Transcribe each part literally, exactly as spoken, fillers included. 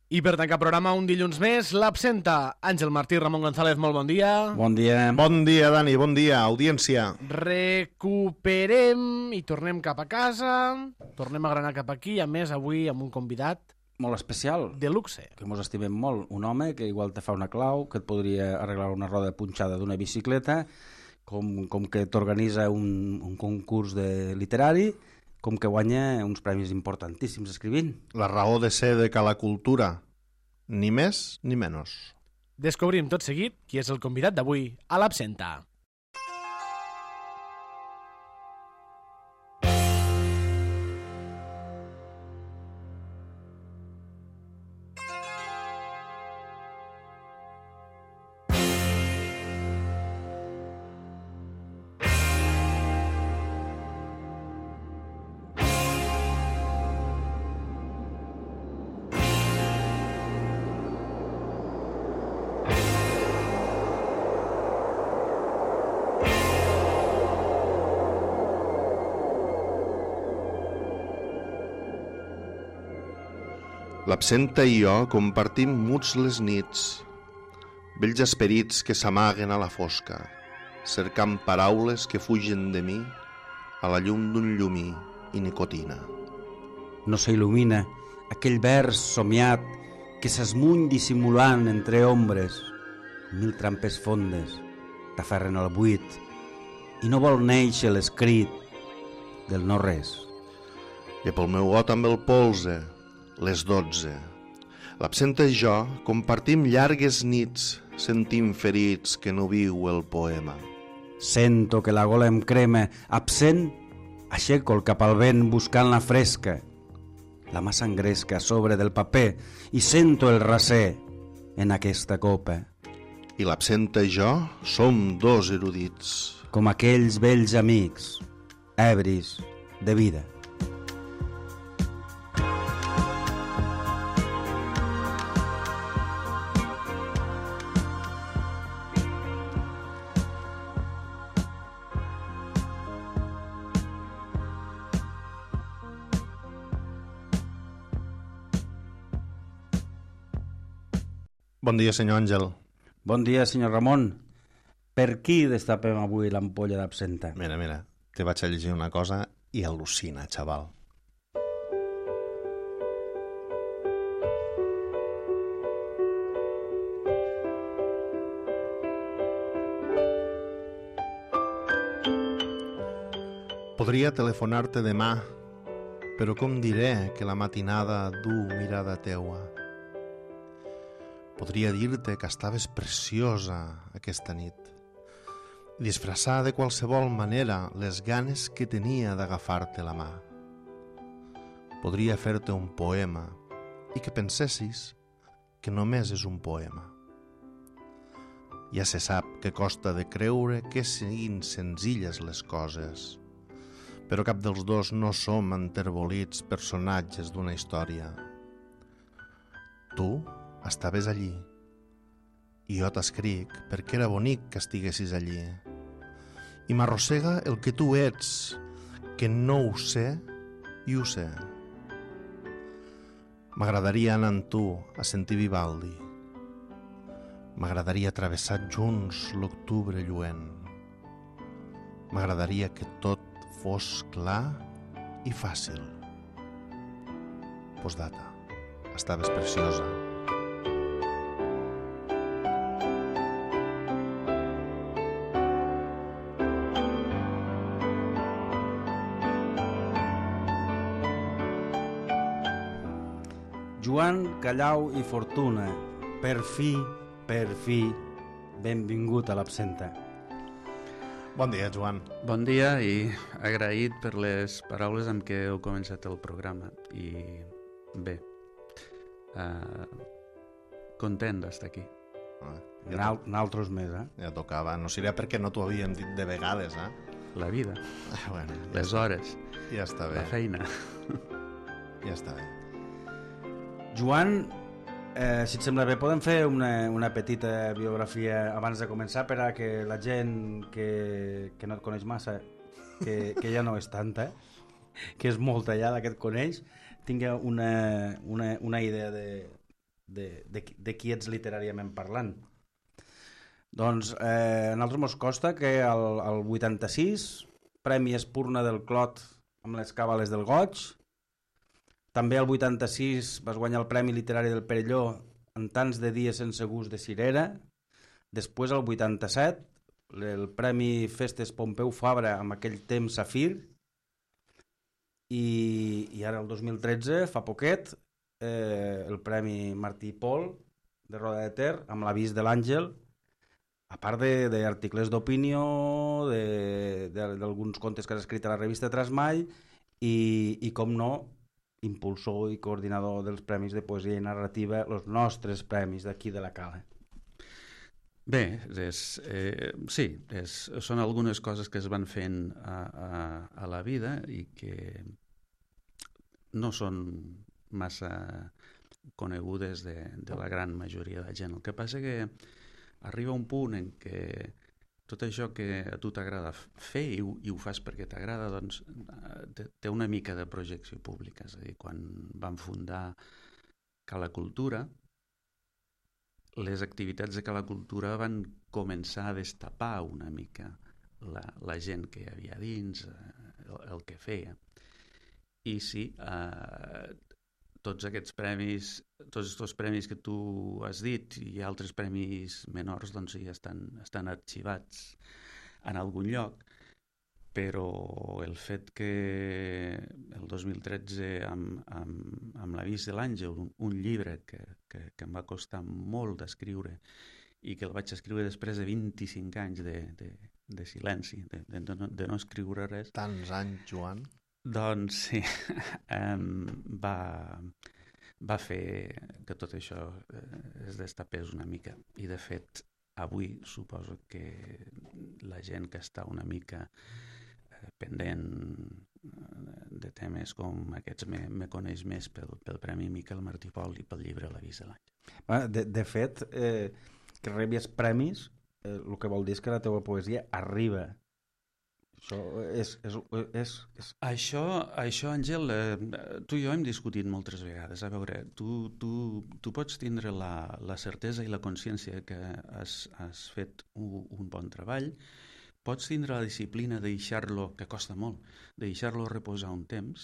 I per tancar programa un dilluns més, l'absenta Àngel Martí, Ramon González, molt bon dia. Bon dia. Bon dia, Dani, bon dia, audiència. Recuperem i tornem cap a casa, tornem a granar cap aquí, a més avui amb un convidat molt especial, de luxe. Que mos estimem molt, un home que igual te fa una clau, que et podria arreglar una roda punxada d'una bicicleta, com, com que t'organitza un, un concurs de literari, com que guanya uns premis importantíssims escrivint. La raó de ser de cada cultura, ni més ni menys. Descobrim tot seguit qui és el convidat d'avui a l'absenta. L'absenta i jo compartim muts les nits, vells esperits que s'amaguen a la fosca, cercant paraules que fugen de mi a la llum d'un llumí i nicotina. No s'il·lumina aquell vers somiat que s'esmuny dissimulant entre ombres. Mil trampes fondes t'aferren al buit i no vol néixer l'escrit del no res. I pel meu got amb el polze, les dotze. L'absenta i jo compartim llargues nits sentint ferits que no viu el poema. Sento que la gola em crema, absent, aixeco el cap al vent buscant la fresca. La mà s'engresca a sobre del paper i sento el raser en aquesta copa. I l'absenta i jo som dos erudits. Com aquells vells amics, ebris de vida. Bon dia, senyor Àngel. Bon dia, senyor Ramon. Per qui destapem avui l'ampolla d'absenta? Mira, mira, te vaig a llegir una cosa i al·lucina, xaval. Podria telefonar-te demà, però com diré que la matinada du mirada teua? Podria dir-te que estaves preciosa aquesta nit i disfressar de qualsevol manera les ganes que tenia d'agafar-te la mà. Podria fer-te un poema i que pensessis que només és un poema. Ja se sap que costa de creure que siguin senzilles les coses, però cap dels dos no som enterbolits personatges d'una història. Tu estaves allí i jo t'escric perquè era bonic que estiguessis allí i m'arrossega el que tu ets, que no ho sé i ho sé. M'agradaria anar amb tu a sentir Vivaldi, m'agradaria travessar junts l'octubre lluent, m'agradaria que tot fos clar i fàcil. Postdata, estaves preciosa. Joan Callau i Fortuna, per fi, per fi, benvingut a l'absenta. Bon dia, Joan. Bon dia i agraït per les paraules amb què heu començat el programa. I bé, uh, content d'estar aquí. Ah, Ja ja, Naltros més, eh? ja tocava. No seria perquè no t'ho havíem dit de vegades, eh? La vida, Ah, bueno, ja, les hores, ja està bé. la feina. Ja està bé. Joan, eh, si et sembla bé, podem fer una, una petita biografia abans de començar per a que la gent que, que no et coneix massa, que, que ja no és tanta, que és molta ja la que et coneix, tingui una, una, una idea de, de, de, de qui ets literàriament parlant. Doncs eh, a nosaltres mos costa que el, el vuitanta-sis, Premi Espurna del Clot amb les càbales del Goig. També el vuitanta-sis vas guanyar el Premi Literari del Perelló en tants de dies sense gust de cirera. Després el vuitanta-set el Premi Festes Pompeu Fabra amb aquell temps Safir. I, i ara el dos mil tretze, fa poquet, eh, el Premi Martí i Pol de Roda de Ter amb l'Avís de l'Àngel, a part d'articles d'opinió, d'alguns contes que has escrit a la revista Trasmall i, i com no, impulsor i coordinador dels Premis de Poesia i Narrativa, els nostres premis d'aquí de la Cala. Bé, és, eh, sí, és, són algunes coses que es van fent a, a, a la vida i que no són massa conegudes de, de la gran majoria de gent. El que passa que arriba un punt en què tot això que a tu t'agrada fer i ho, i ho fas perquè t'agrada, doncs té una mica de projecció pública. És a dir, quan vam fundar Cala Cultura, les activitats de Cala Cultura van començar a destapar una mica la, la gent que hi havia dins, el, el que feia. I sí, eh, tots aquests premis, tots aquests premis que tu has dit i altres premis menors, doncs sí, estan, estan arxivats en algun lloc, però el fet que el dos mil tretze amb, amb, amb l'Avís de l'Àngel, un, un llibre que, que, que em va costar molt d'escriure i que el vaig escriure després de vint-i-cinc anys de, de, de silenci, de, de, de, no, de no escriure res. Tants anys, Joan. Doncs sí, um, va, va fer que tot això es destapés una mica. I de fet, avui suposo que la gent que està una mica pendent de temes com aquests me, me coneix més pel, pel Premi Miquel Martí Pol i pel llibre L'Avís de l'Àngel. De, de fet, eh, que rebis premis, eh, el que vol dir és que la teva poesia arriba. Això és... és, és, és... Això, això, Àngel, eh, tu i jo hem discutit moltes vegades. A veure, tu, tu, tu pots tindre la, la certesa i la consciència que has, has fet un, un bon treball, pots tindre la disciplina de deixar-lo, que costa molt, de deixar-lo reposar un temps,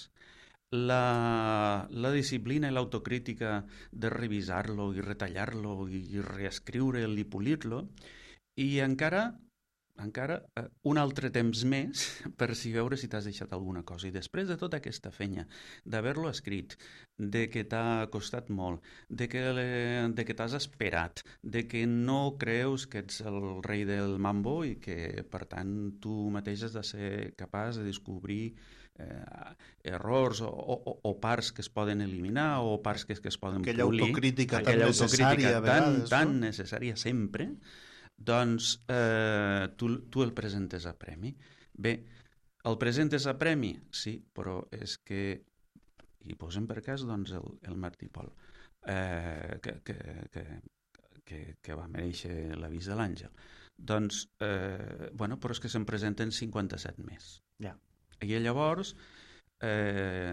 la, la disciplina i l'autocrítica de revisar-lo i retallar-lo i, i reescriure'l i polir-lo, i encara, encara eh, un altre temps més per si veure si t'has deixat alguna cosa. I després de tota aquesta fenya, d'haver-lo escrit, de que t'ha costat molt, de que, de que t'has esperat, de que no creus que ets el rei del mambo i que, per tant, tu mateix has de ser capaç de descobrir eh, errors o, o, o parts que es poden eliminar o parts que, que es poden aquella polir. Autocrítica aquella tan necessària autocrítica a vegades, tan, tan no? necessària sempre. Doncs eh, tu, tu el presentes a premi. Bé, el presentes a premi? Sí, però és que, i posem per cas, doncs, el, el Martí Pol, eh, que, que, que, que, que va mereixer l'Avís de l'Àngel. Doncs, eh, bueno, però és que se'n presenten cinquanta-set més. Ja. I llavors, eh,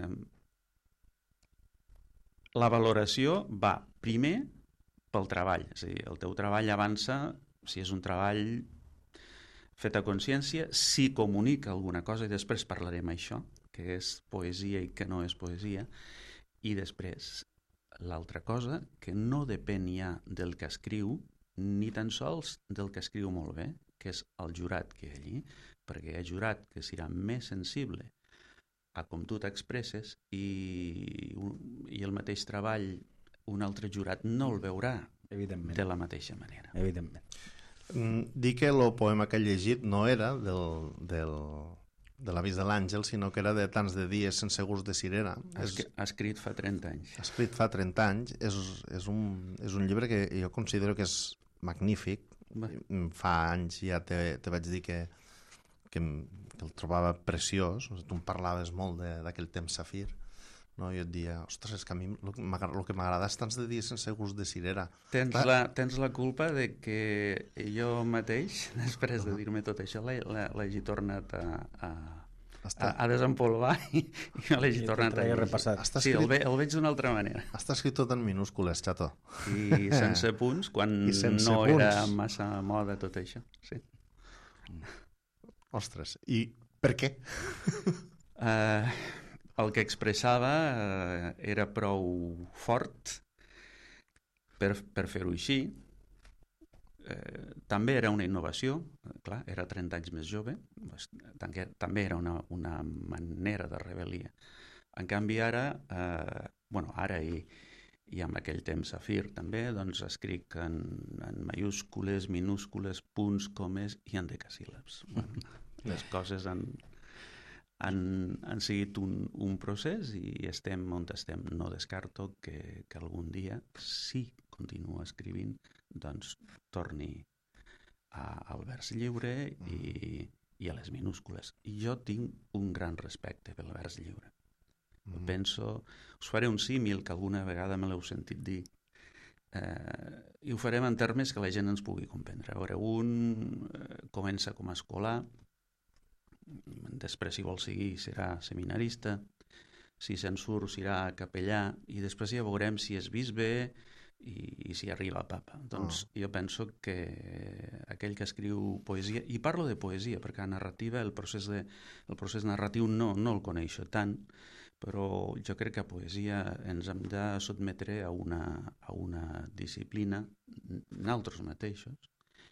la valoració va primer pel treball. És a dir, el teu treball avança si és un treball fet a consciència, si comunica alguna cosa, i després parlarem això, que és poesia i que no és poesia, i després l'altra cosa, que no depèn ja del que escriu, ni tan sols del que escriu molt bé, que és el jurat que hi ha allí, perquè hi ha jurat que serà més sensible a com tu t'expresses i, i el mateix treball un altre jurat no el veurà Evidentment. de la mateixa manera. Evidentment. Mm, dir que el poema que he llegit no era del, del, de l'Avís de l'Àngel, sinó que era de tants de dies sense gust de cirera. Ha, és, ha escrit fa trenta anys. ha escrit fa trenta anys. És, és, un, és un llibre que jo considero que és magnífic. Va. Fa anys ja te, te vaig dir que, que, que el trobava preciós. Tu em parlaves molt d'aquell temps Safir. No? Jo et dia, ostres, és que a mi el que m'agrada és tants de dies sense gust de cirera. Tens la, tens la culpa de que jo mateix, després de dir-me tot això, l'hagi tornat a, a, Està... a, a desempolvar i, i me l'he tornat a llegir. Repassat. Està Sí, escrit... el, ve, el veig d'una altra manera. Està escrit tot en minúscules, xato. I sense punts, quan sense no punts. era massa moda tot això. Sí. Ostres, i per què? Uh, el que expressava uh, era prou fort per, per fer-ho així. Uh, també era una innovació, clar, era trenta anys més jove, també, també era una, una manera de rebel·lia. En canvi ara, uh, bueno, ara i, i amb aquell temps Safir també, doncs escric en, en majúscules, minúscules, punts, comes i en decasíl·labs. Bueno, les coses han, han, han sigut un, un procés i estem on estem. No descarto que, que algun dia, si continuo escrivint, doncs torni a, al vers lliure i, i a les minúscules. I jo tinc un gran respecte pel vers lliure. Mm. Penso, us faré un símil que alguna vegada me l'heu sentit dir, eh, i ho farem en termes que la gent ens pugui comprendre. A veure, un eh, comença com a escolar, després, si vol seguir, serà seminarista, si se'n surt, serà capellà, i després ja veurem si és bisbe i, i si arriba a papa. Doncs oh. jo penso que aquell que escriu poesia, i parlo de poesia, perquè a narrativa el procés, de, el procés narratiu no, no el coneixo tant, però jo crec que a poesia ens hem de sotmetre a una, a una disciplina, nosaltres mateixos,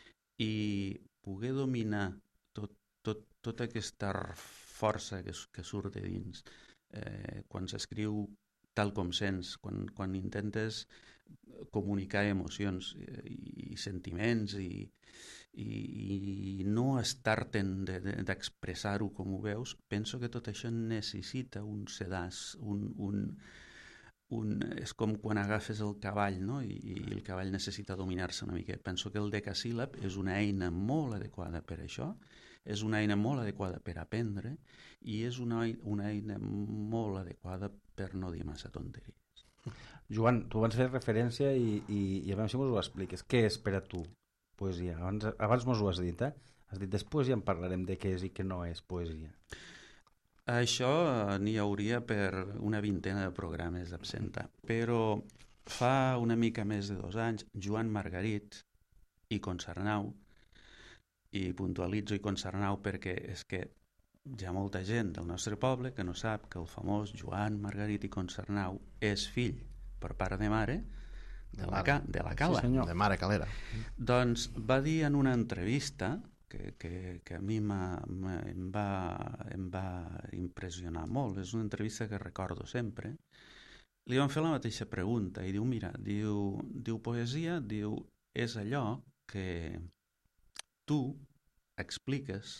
i poder dominar tot Tot, tota aquesta força que, que surt de dins, eh, quan s'escriu tal com sents, quan, quan intentes comunicar emocions i, i sentiments i, i, i no estar-te'n de, de, d'expressar-ho com ho veus, penso que tot això necessita un sedàs, un, un, un, és com quan agafes el cavall, no? I, i el cavall necessita dominar-se una mica. Penso que el decasíl·lab és una eina molt adequada per això, és una eina molt adequada per aprendre i és una, una eina molt adequada per no dir massa tonteries. Joan, tu abans fes referència i, i, i a veure si mos ho expliques. Què és per a tu poesia? Abans, abans mos ho has dit, eh? Has dit després ja en parlarem de què és i què no és poesia. Això n'hi hauria per una vintena de programes d'absenta, però fa una mica més de dos anys, Joan Margarit i Consternau, i puntualitzo i Consternau perquè és que hi ha molta gent del nostre poble que no sap que el famós Joan Margarit i Consternau és fill per part de mare de, de, la, ca, de la Cala. Sí, de mare Calera. Doncs va dir en una entrevista que, que, que a mi m'ha, em, va, em va impressionar molt, és una entrevista que recordo sempre, li van fer la mateixa pregunta i diu, mira, diu, diu poesia, diu, és allò que tu expliques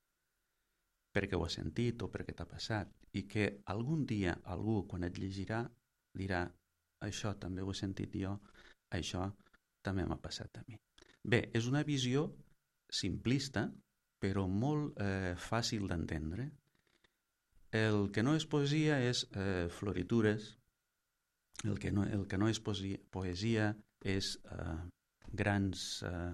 perquè ho has sentit o perquè t'ha passat i que algun dia algú quan et llegirà dirà això també ho he sentit jo, això també m'ha passat a mi. Bé, és una visió simplista però molt eh, fàcil d'entendre. El que no és poesia és eh, floritures, el que no, el que no és poesia, poesia és eh, grans... Eh,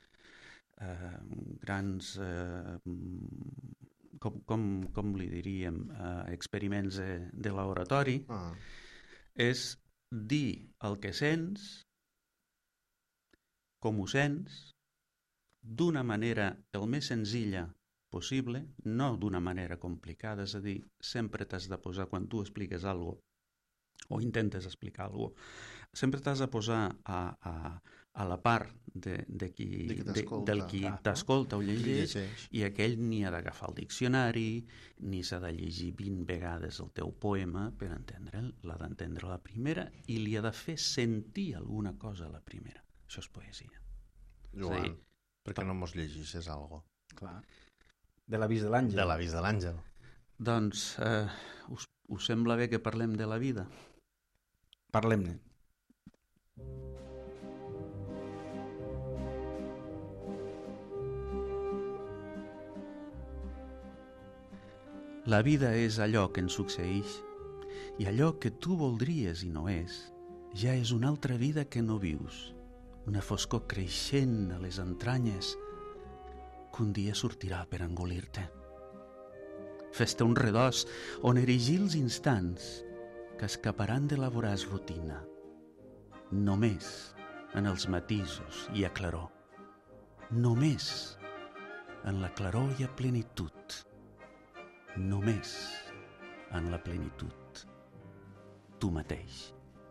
Uh, grans uh, com, com, com li diríem uh, experiments de, de laboratori ah. és dir el que sents com ho sents d'una manera el més senzilla possible, no d'una manera complicada, és a dir, sempre t'has de posar quan tu expliques alguna cosa o intentes explicar alguna cosa, sempre t'has de posar a, a a la part de, de qui, de de, del qui t'escolta o llegeix, i aquell ni ha d'agafar el diccionari, ni s'ha de llegir vint vegades el teu poema per entendre'l, l'ha d'entendre la primera i li ha de fer sentir alguna cosa a la primera. Això és poesia. Joan, sí. Per què no mos llegixes algo? Clar. De l'avís de l'àngel. De l'avís de l'àngel. Doncs, eh, us, us sembla bé que parlem de la vida? Parlem-ne. La vida és allò que ens succeeix i allò que tu voldries i no és, ja és una altra vida que no vius, una foscor creixent a les entranyes que un dia sortirà per engolir-te. fes-te un redós on erigir els instants que escaparan de la voraç rutina, només en els matisos i a claror, només en la claror i a plenitud, només en la plenitud, tu mateix.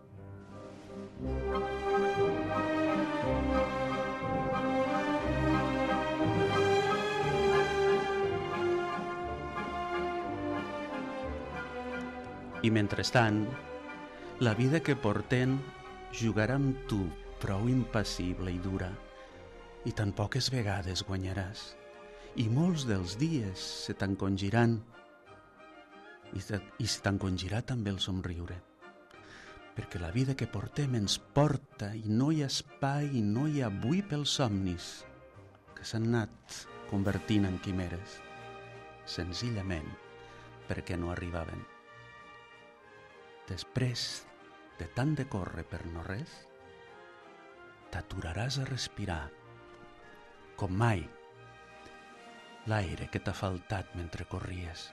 I mentrestant, la vida que porten jugarà amb tu prou impassible i dura, i tan poques vegades guanyaràs, i molts dels dies se t'encongiran, i, se, i se t'encongirà també el somriure, perquè la vida que portem ens porta i no hi ha espai i no hi ha avui pels somnis que s'han anat convertint en quimeres, senzillament perquè no arribaven. Després de tant de córrer per no res, t'aturaràs a respirar, com mai, l'aire que t'ha faltat mentre corries.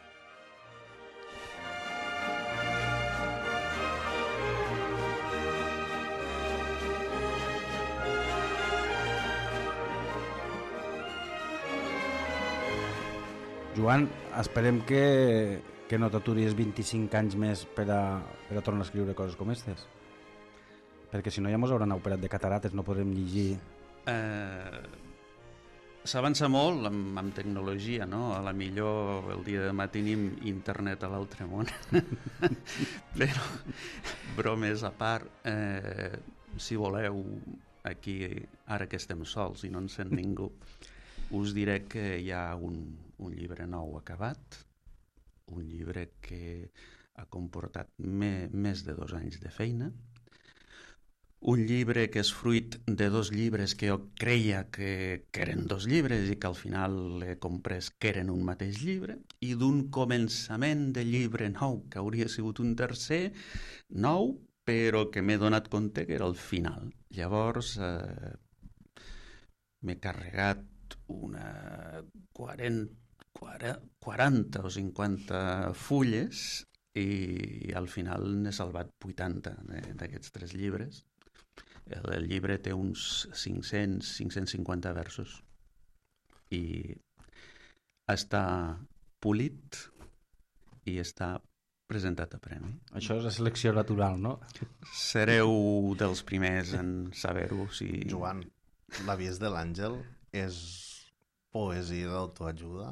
Joan, esperem que, que no t'aturis vint-i-cinc anys més per a, per a tornar a escriure coses com aquestes. Perquè si no ja mos hauran operat de catarates, no podrem llegir... Eh, S'avança molt amb, amb tecnologia, no? A la millor el dia de demà tenim internet a l'altre món. Però, bromes a part, eh, si voleu, aquí, ara que estem sols i no ens sent ningú, us diré que hi ha un, un llibre nou acabat, un llibre que ha comportat me, més de dos anys de feina, un llibre que és fruit de dos llibres que jo creia que, que eren dos llibres i que al final he comprès que eren un mateix llibre, i d'un començament de llibre nou, que hauria sigut un tercer, nou, però que m'he donat compte que era el final. Llavors eh, m'he carregat una quaranta, quaranta o cinquanta fulles i al final n'he salvat vuitanta d'aquests tres llibres. El, el llibre té uns cinc-cents a cinc-cents cinquanta versos i està polit i està presentat a premi. Això és la selecció natural, no? Sereu dels primers en saber-ho. Si... Joan, l'Avies de l'Àngel és poesia d'autoajuda?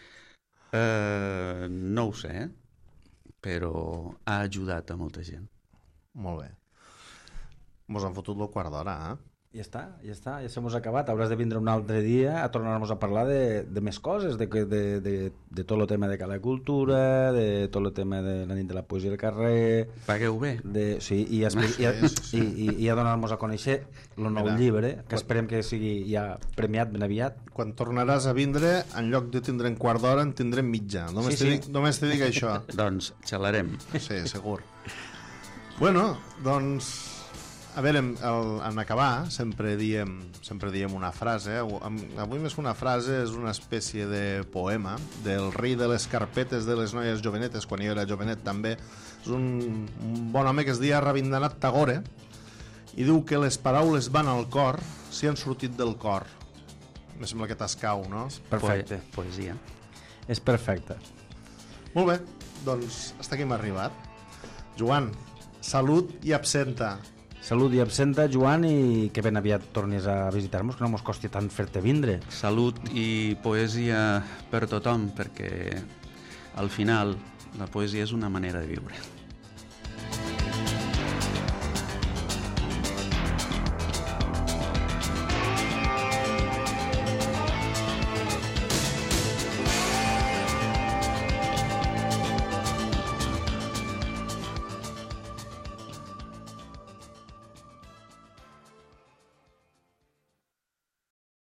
Uh, no ho sé, però ha ajudat a molta gent. Molt bé. Mos han fotut el quart d'hora, eh? Ja està, ja està, ja s'hemos acabat. Hauràs de vindre un altre dia a tornar-nos a parlar de, de més coses, de, de, de, de tot el tema de Cala Cultura, de tot el tema de la nit de la poesia del carrer... Pagueu bé. De, sí, i, a, i, a, sí, sí. i, i, i a donar-nos a conèixer el nou Mira, llibre, que quan, esperem que sigui ja premiat ben aviat. Quan tornaràs a vindre, en lloc de tindre un quart d'hora, en tindrem mitja. Només sí, sí. Dic, només te dic això. Doncs xalarem. Sí, segur. Bueno, doncs... A veure, el, en acabar sempre diem, sempre diem una frase. Avui més que una frase és una espècie de poema del rei de les carpetes de les noies jovenetes, quan jo era jovenet també. És un, un bon home que es deia Rabindranath Tagore i diu que les paraules van al cor si han sortit del cor. Em sembla que t'escau, no? Perfecte. Po poesia. És perfecte. Molt bé, doncs hasta aquí hem arribat. Joan, salut i absenta. Salut i absenta, Joan, i que ben aviat tornis a visitar-nos, que no mos costi tant fer-te vindre. Salut i poesia per tothom, perquè al final la poesia és una manera de viure.